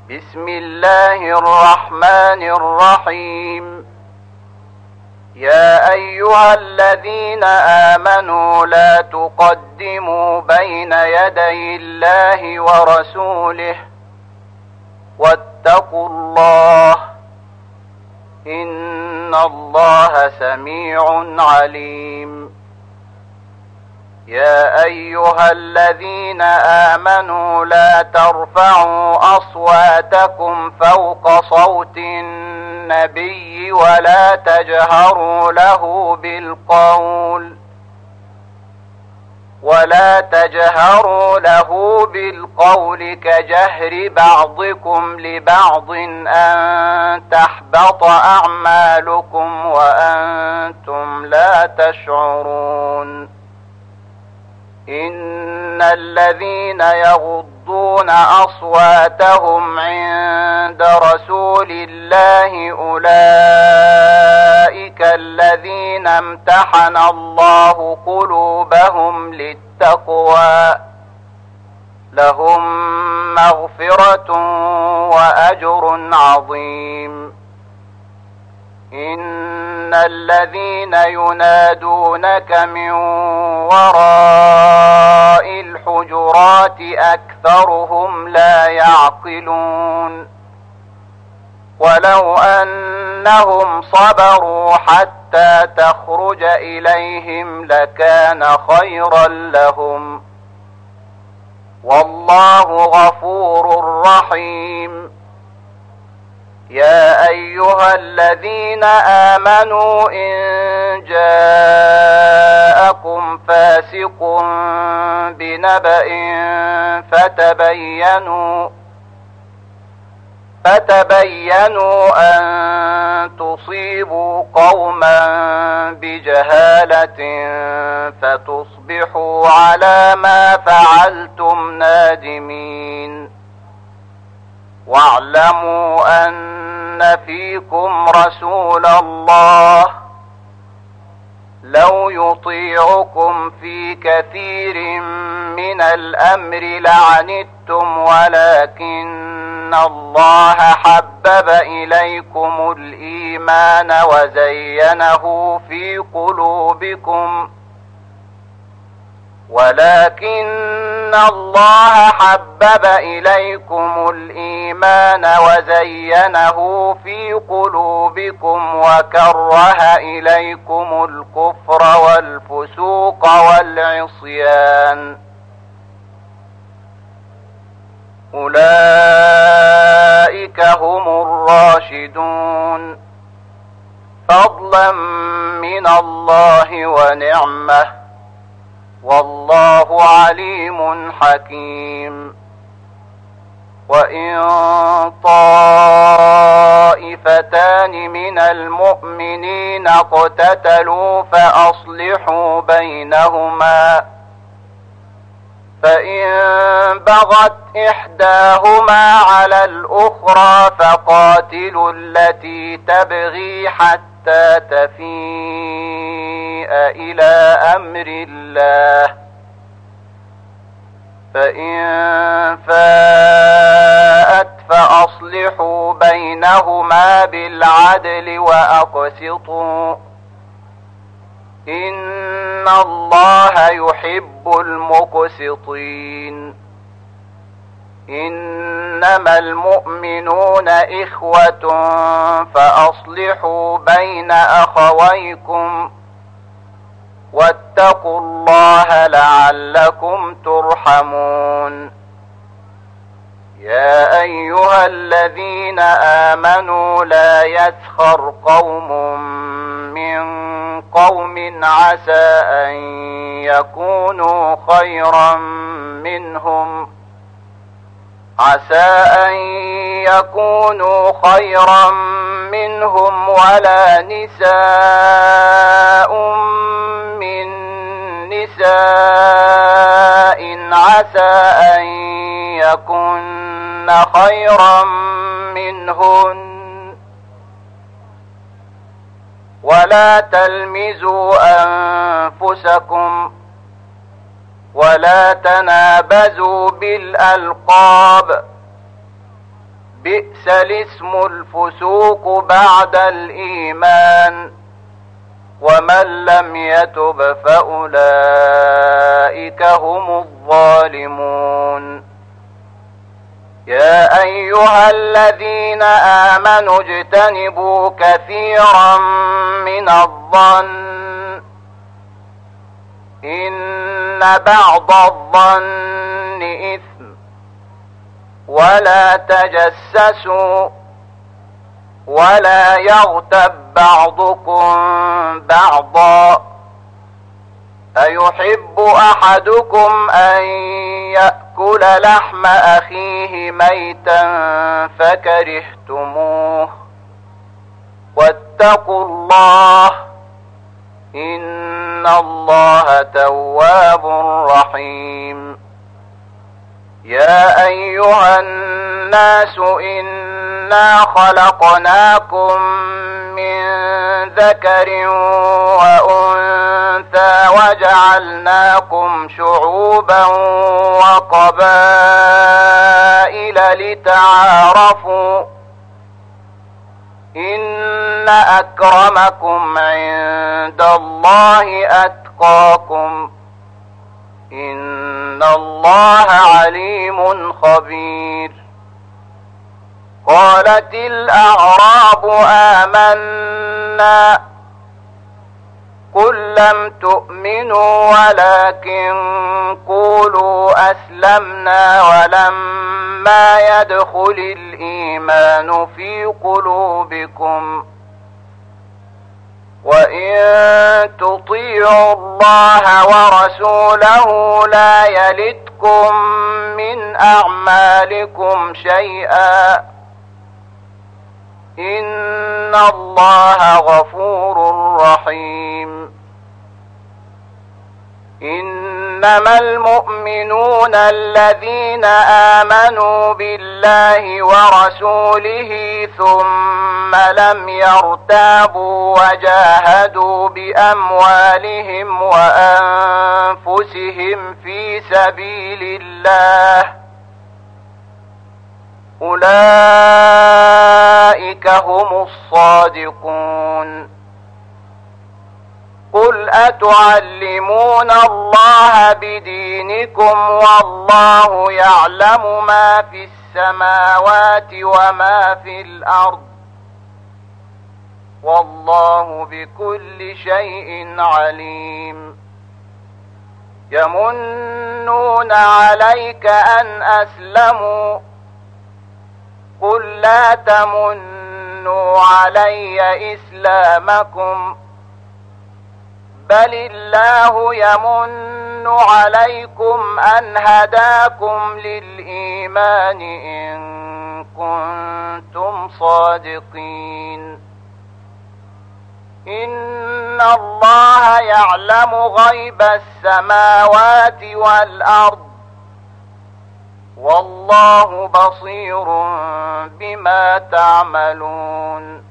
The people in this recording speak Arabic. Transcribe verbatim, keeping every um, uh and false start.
بسم الله الرحمن الرحيم. يا أيها الذين آمنوا لا تقدموا بين يدي الله ورسوله واتقوا الله إن الله سميع عليم. يا أيها الذين آمنوا لا ترفعوا أصواتكم فوق صوت النبي ولا تجهروا له بالقول ولا تجهروا له بالقول كجهر بعضكم لبعض أن تحبط أعمالكم وأنتم لا تشعرون. إن الذين يغضون أصواتهم عند رسول الله أولئك الذين امتحن الله قلوبهم للتقوى لهم مغفرة وأجر عظيم. إن الذين ينادونك من وراء الحجرات أكثرهم لا يعقلون. ولو أنهم صبروا حتى تخرج إليهم لكان خيرا لهم والله غفور رحيم. يا أيها الذين آمنوا إن جاءكم فاسق بنبأ فتبينوا فتبينوا أن تصيبوا قوما بجهالة فتصبحوا على ما فعلتم نادمين. واعلموا أن فيكم رسول الله لو يطيعكم في كثير من الأمر لعنتم ولكن الله حبب إليكم الإيمان وزينه في قلوبكم ولكن الله حبب إليكم الإيمان وزينه في قلوبكم وكره إليكم الكفر والفسوق والعصيان أولئك هم الراشدون فضلا من الله ونعمه والله عليم حكيم. وإن طائفتان من المؤمنين اقتتلوا فأصلحوا بينهما فإن بغت إحداهما على الأخرى فقاتلوا التي تبغي حتى تفيء إلى أمر الله فإن فاءت فأصلحوا بينهما بالعدل وأقسطوا إن الله يحب المقسطين. إنما المؤمنون إخوة فأصلحوا بين أخويكم واتقوا الله لعلكم ترحمون. يا أيها الذين آمنوا لا يسخر قوم من قوم عسى أن يكونوا خيرا منهم عسى أن يكونوا خيرا منهم ولا نساء من نساء عسى أن يكن خيرا منهن ولا تلمزوا أنفسكم ولا تنابزوا بالألقاب بئس الاسم الفسوق بعد الإيمان ومن لم يتب فأولئك هم الظالمون. يا أيها الذين آمنوا اجتنبوا كثيرا من الظن إن بعض الظن إثم ولا تجسسوا ولا يغتب بعضكم بعضا أيحب أحدكم أن يأكل لحم أخيه ميتا فكرهتموه واتقوا الله إن الله تواب رحيم. يا أيها الناس إنا خلقناكم من ذكر وأنثى وجعلناكم شعوبا وقبائل لتعارفوا إن أكرمكم عند الله أتقاكم إن الله عليم خبير. قالت الأعراب آمنا قل لم تؤمنوا ولكن قولوا أسلمنا ولما يدخل الإيمان في قلوبكم وإن تطيعوا الله ورسوله لا يلتكم من أعمالكم شيئا إن الله غفور رحيم. إنما المؤمنون الذين آمنوا بالله ورسوله ثم لم يرتابوا وجاهدوا بأموالهم وأنفسهم في سبيل الله أولئك هم الصادقون. قل أتعلمون الله بدينكم والله يعلم ما في السماوات وما في الأرض والله بكل شيء عليم. يمنون عليك أن أسلموا قل لا تمنوا علي إسلامكم بل الله يمن عليكم أن هداكم للإيمان إن كنتم صادقين. إن الله يعلم غيب السماوات والأرض والله بصير بما تعملون.